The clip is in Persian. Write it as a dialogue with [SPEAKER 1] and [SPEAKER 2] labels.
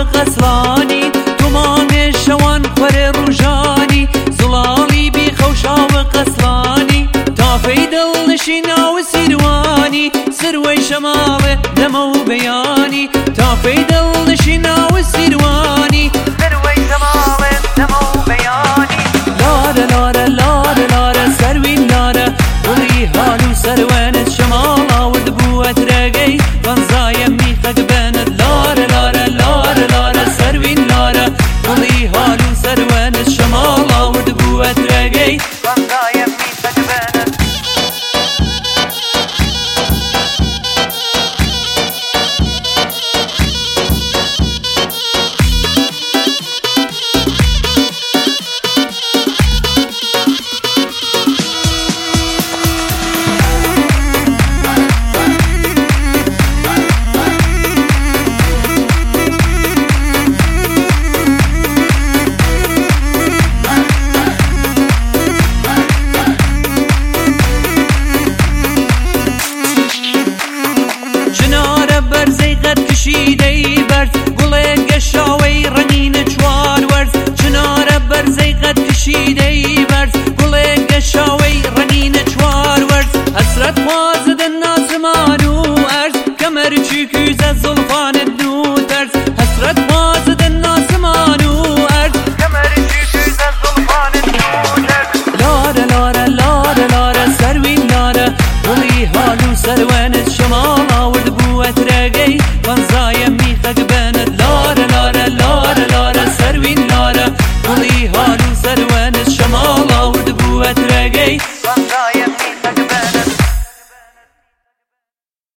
[SPEAKER 1] قسلانی تومان شوان خور روجانی زلالی بی خوشا و قسلانی تافی دل نشینا و سیروانی سروی شمال دمو بیانی تافی دل نشینا و سیروانی سروی شمال دمو بیانی لاره لاره لاره لاره سروین لاره بلی حالو سروانت شمالا و دبوت رگی غنزای میخک بند لاره لاره لاره لاره سروین لاره بلی حالو سروانت شمالا و دبوت رگی غنزای